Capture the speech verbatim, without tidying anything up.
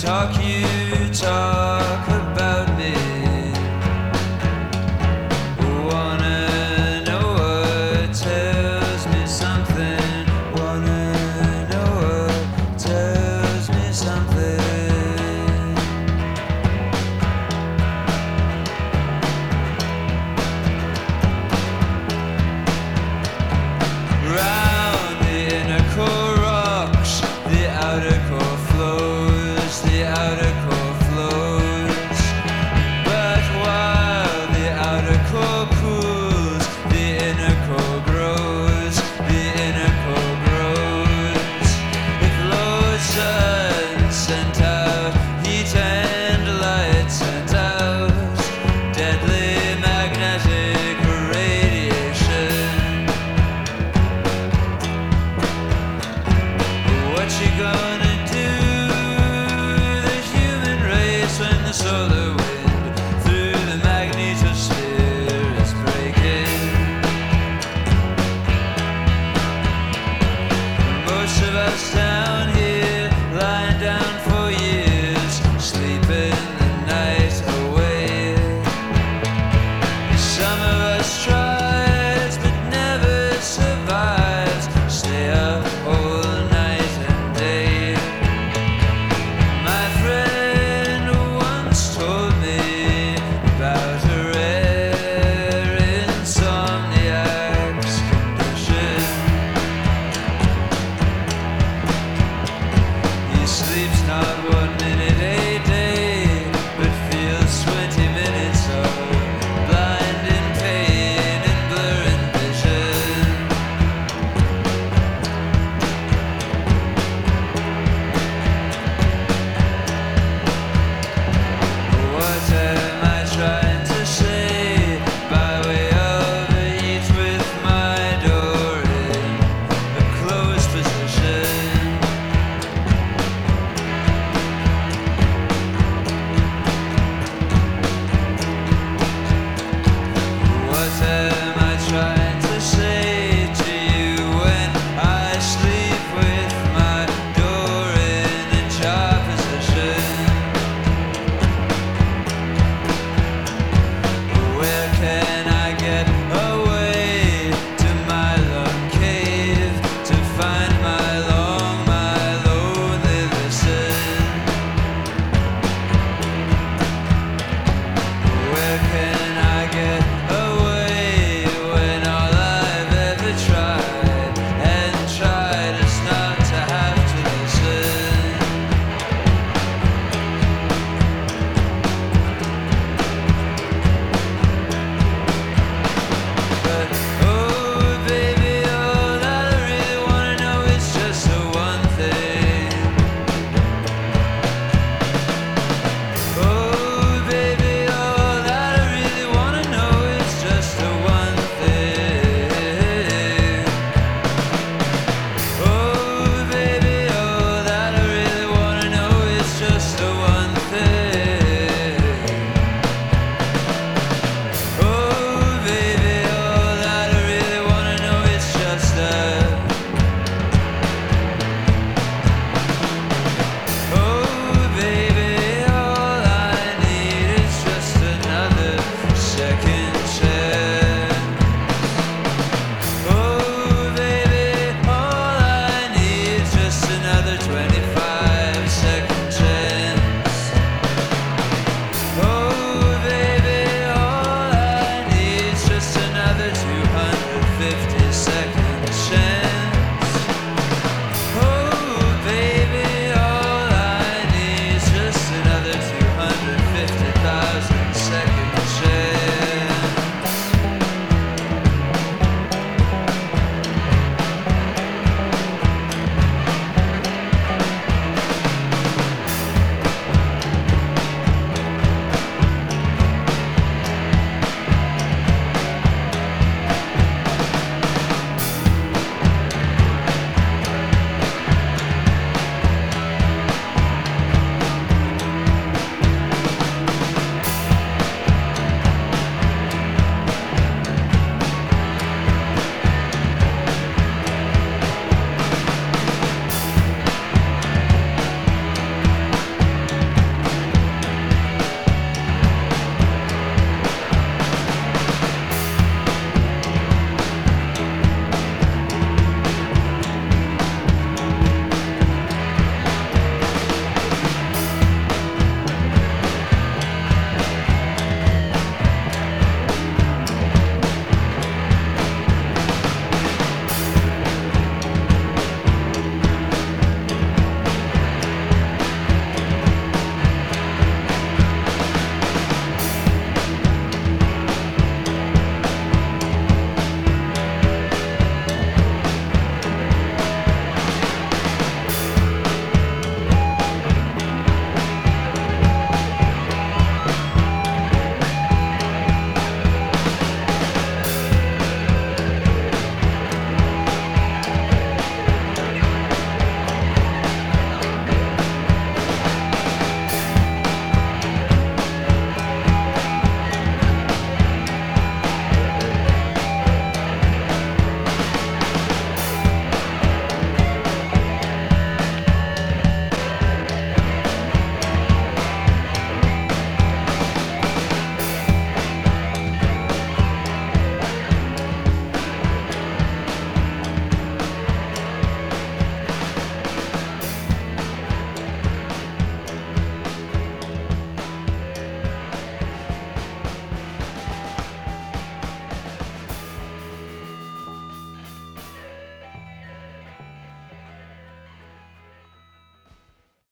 talk, you talk about me. Wanna know what tells me something. Wanna know what tells me something. Round the inner core rocks, the outer core flows, the outer core flows. But while the outer core cools, the inner core grows, the inner core grows. It flows sun sent out, heat and light sent out, deadly magnetic radiation. What you gonna do, the human race, when the solar wind through the magnetosphere is breaking? Most of us